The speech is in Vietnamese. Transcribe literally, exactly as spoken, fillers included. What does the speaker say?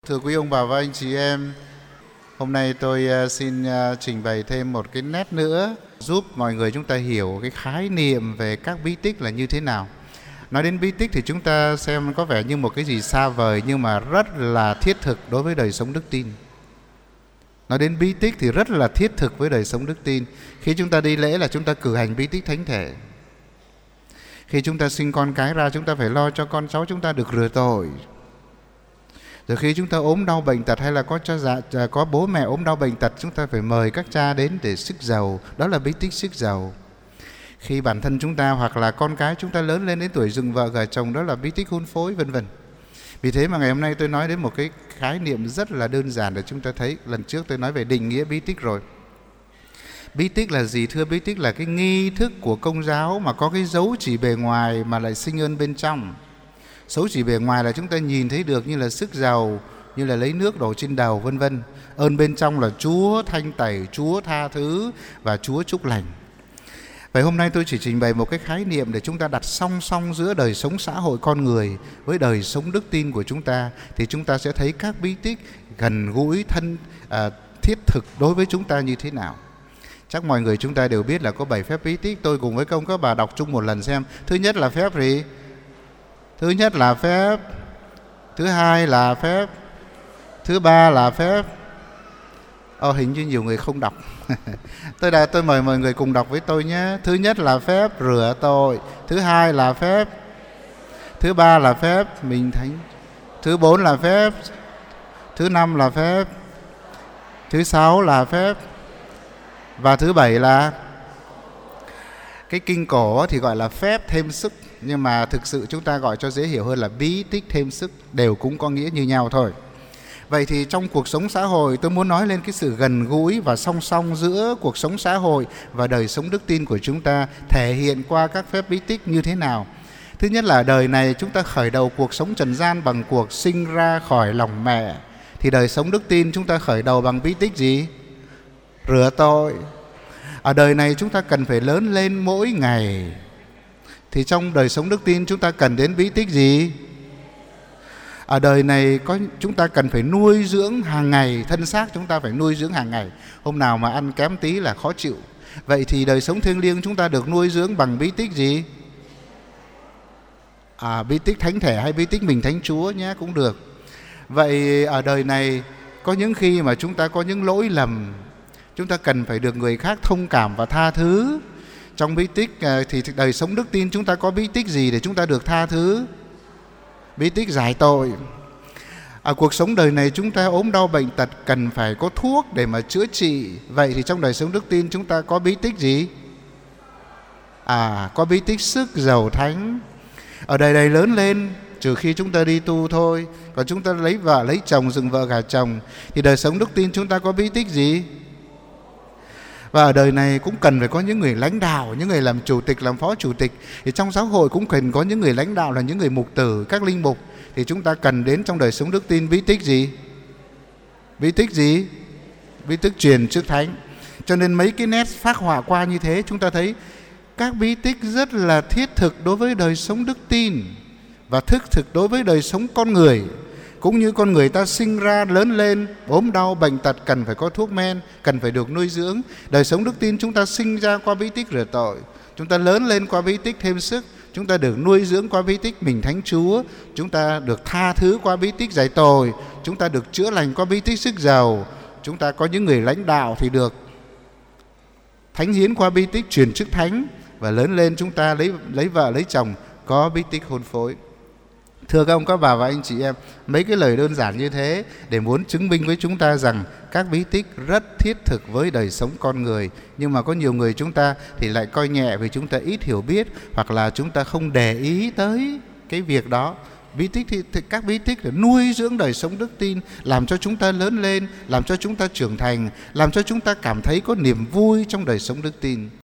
Thưa quý ông bà và anh chị em, hôm nay tôi xin trình bày thêm một cái nét nữa giúp mọi người chúng ta hiểu cái khái niệm về các bí tích là như thế nào. Nói đến bí tích thì chúng ta xem có vẻ như một cái gì xa vời nhưng mà rất là thiết thực đối với đời sống đức tin. Nói đến bí tích thì rất là thiết thực với đời sống đức tin. Khi chúng ta đi lễ là chúng ta cử hành bí tích thánh thể. Khi chúng ta sinh con cái ra, chúng ta phải lo cho con cháu chúng ta được rửa tội. Rồi khi chúng ta ốm đau bệnh tật hay là có cha dạ, có bố mẹ ốm đau bệnh tật, chúng ta phải mời các cha đến để sức giàu. Đó là bí tích sức giàu. Khi bản thân chúng ta hoặc là con cái chúng ta lớn lên đến tuổi dựng vợ gả chồng, đó là bí tích hôn phối, vân vân. Vì thế mà ngày hôm nay tôi nói đến một cái khái niệm rất là đơn giản để chúng ta thấy. Lần trước tôi nói về định nghĩa bí tích rồi. Bí tích là gì? Thưa, bí tích là cái nghi thức của Công giáo mà có cái dấu chỉ bề ngoài mà lại sinh ơn bên trong. Dấu chỉ bề ngoài là chúng ta nhìn thấy được như là sức giàu, như là lấy nước đổ trên đầu, vân vân. Ơn bên trong là Chúa thanh tẩy, Chúa tha thứ và Chúa chúc lành. Vậy hôm nay tôi chỉ trình bày một cái khái niệm để chúng ta đặt song song giữa đời sống xã hội con người với đời sống đức tin của chúng ta, thì chúng ta sẽ thấy các bí tích gần gũi, thân à, thiết thực đối với chúng ta như thế nào. Chắc mọi người chúng ta đều biết là có bảy phép bí tích. Tôi cùng với công các bà đọc chung một lần xem. Thứ nhất là phép gì? Thứ nhất là phép. Thứ hai là phép. Thứ ba là phép. Ồ, hình như nhiều người không đọc. tôi đã tôi mời mọi người cùng đọc với tôi nhé. Thứ nhất là phép rửa tội. Thứ hai là phép. Thứ ba là phép mình thánh. Thứ bốn là phép. Thứ năm là phép. Thứ sáu là phép. Và thứ bảy là cái kinh cổ thì gọi là phép thêm sức, nhưng mà thực sự chúng ta gọi cho dễ hiểu hơn là bí tích thêm sức, đều cũng có nghĩa như nhau thôi. Vậy thì trong cuộc sống xã hội tôi muốn nói lên cái sự gần gũi và song song giữa cuộc sống xã hội và đời sống đức tin của chúng ta thể hiện qua các phép bí tích như thế nào. Thứ nhất là đời này chúng ta khởi đầu cuộc sống trần gian bằng cuộc sinh ra khỏi lòng mẹ, thì đời sống đức tin chúng ta khởi đầu bằng bí tích gì? Rửa tội. Ở đời này chúng ta cần phải lớn lên mỗi ngày, thì trong đời sống đức tin chúng ta cần đến bí tích gì? Ở đời này có chúng ta cần phải nuôi dưỡng hàng ngày, thân xác chúng ta phải nuôi dưỡng hàng ngày. Hôm nào mà ăn kém tí là khó chịu. Vậy thì đời sống thiêng liêng chúng ta được nuôi dưỡng bằng bí tích gì? À, bí tích thánh thể hay bí tích mình thánh Chúa nhé, cũng được. Vậy ở đời này có những khi mà chúng ta có những lỗi lầm, chúng ta cần phải được người khác thông cảm và tha thứ. Trong bí tích thì đời sống đức tin chúng ta có bí tích gì để chúng ta được tha thứ? Bí tích giải tội. Ở cuộc sống đời này chúng ta ốm đau bệnh tật cần phải có thuốc để mà chữa trị. Vậy thì trong đời sống đức tin chúng ta có bí tích gì? À, có bí tích sức giàu thánh. Ở đời này lớn lên, trừ khi chúng ta đi tu thôi, còn chúng ta lấy vợ, lấy chồng, dựng vợ gả chồng, thì đời sống đức tin chúng ta có bí tích gì? Và ở đời này cũng cần phải có những người lãnh đạo, những người làm chủ tịch, làm phó chủ tịch. Thì trong giáo hội cũng cần có những người lãnh đạo là những người mục tử, các linh mục. Thì chúng ta cần đến trong đời sống đức tin bí tích gì? Bí tích gì? Bí tích truyền chức thánh. Cho nên mấy cái nét phác họa qua như thế, chúng ta thấy các bí tích rất là thiết thực đối với đời sống đức tin và thiết thực đối với đời sống con người. Cũng như con người ta sinh ra, lớn lên, ốm đau, bệnh tật cần phải có thuốc men, cần phải được nuôi dưỡng. Đời sống đức tin chúng ta sinh ra qua bí tích rửa tội, chúng ta lớn lên qua bí tích thêm sức, chúng ta được nuôi dưỡng qua bí tích mình thánh Chúa, chúng ta được tha thứ qua bí tích giải tội, chúng ta được chữa lành qua bí tích sức giàu, chúng ta có những người lãnh đạo thì được thánh hiến qua bí tích truyền chức thánh, và lớn lên chúng ta lấy, lấy vợ, lấy chồng có bí tích hôn phối. Thưa các ông, các bà và anh chị em, mấy cái lời đơn giản như thế để muốn chứng minh với chúng ta rằng các bí tích rất thiết thực với đời sống con người. Nhưng mà có nhiều người chúng ta thì lại coi nhẹ vì chúng ta ít hiểu biết, hoặc là chúng ta không để ý tới cái việc đó. Bí tích thì, thì các bí tích để nuôi dưỡng đời sống đức tin, làm cho chúng ta lớn lên, làm cho chúng ta trưởng thành, làm cho chúng ta cảm thấy có niềm vui trong đời sống đức tin.